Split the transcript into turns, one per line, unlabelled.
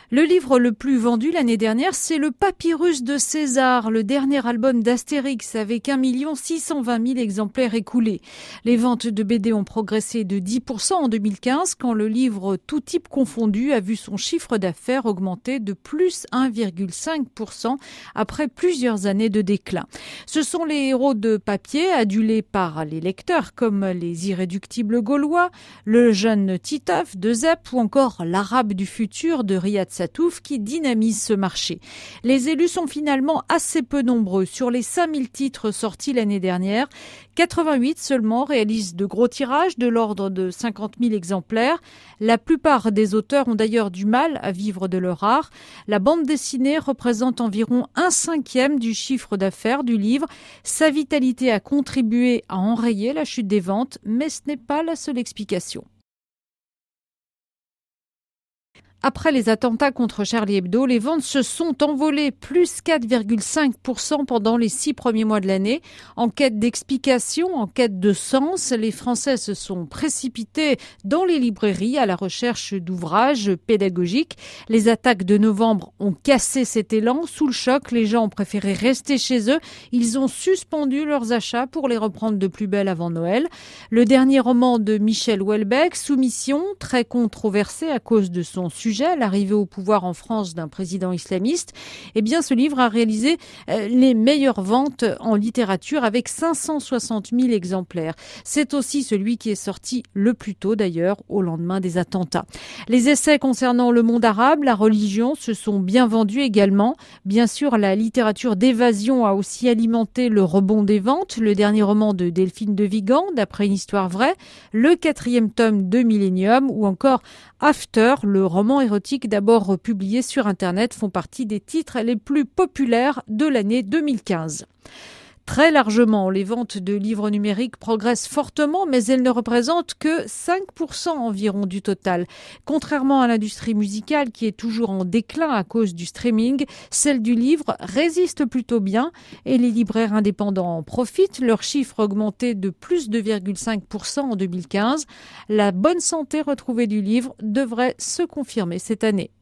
Le livre le plus vendu l'année dernière, c'est le Papyrus de César, le dernier album d'Astérix avec 1 620 000 exemplaires écoulés. Les ventes de BD ont progressé de 10% en 2015 quand le livre tout type confondu a vu son chiffre d'affaires augmenter de plus 1,5% après plusieurs années de déclin. Ce sont les héros de papier adulés par les lecteurs comme les Irréductibles Gaulois, le jeune Titeuf de Zep ou encore l'Arabe du futur de Riyad Sattouf qui dynamise ce marché. Les élus sont finalement assez peu nombreux. Sur les 5000 titres sortis l'année dernière, 88 seulement réalisent de gros tirages de l'ordre de 50 000 exemplaires. La plupart des auteurs ont d'ailleurs du mal à vivre de leur art. La bande dessinée représente environ 1/5 du chiffre d'affaires du livre. Sa vitalité a contribué à enrayer la chute des ventes, mais ce n'est pas la seule explication. Après les attentats contre Charlie Hebdo, les ventes se sont envolées, plus 4,5% pendant les 6 premiers mois de l'année. En quête d'explications, en quête de sens, les Français se sont précipités dans les librairies à la recherche d'ouvrages pédagogiques. Les attaques de novembre ont cassé cet élan. Sous le choc, les gens ont préféré rester chez eux. Ils ont suspendu leurs achats pour les reprendre de plus belle avant Noël. Le dernier roman de Michel Houellebecq, Soumission, très controversé à cause de son sujet, l'arrivée au pouvoir en France d'un président islamiste, eh bien ce livre a réalisé les meilleures ventes en littérature avec 560 000 exemplaires. C'est aussi celui qui est sorti le plus tôt d'ailleurs, au lendemain des attentats. Les essais concernant le monde arabe, la religion, se sont bien vendus également. Bien sûr, la littérature d'évasion a aussi alimenté le rebond des ventes. Le dernier roman de Delphine de Vigan, d'après une histoire vraie, le 4e tome de Millennium ou encore After, le roman érotique d'abord publié sur Internet, font partie des titres les plus populaires de l'année 2015. Très largement, les ventes de livres numériques progressent fortement, mais elles ne représentent que 5% environ du total. Contrairement à l'industrie musicale qui est toujours en déclin à cause du streaming, celle du livre résiste plutôt bien et les libraires indépendants en profitent. Leur chiffre a augmenté de plus de 2,5% en 2015. La bonne santé retrouvée du livre devrait se confirmer cette année.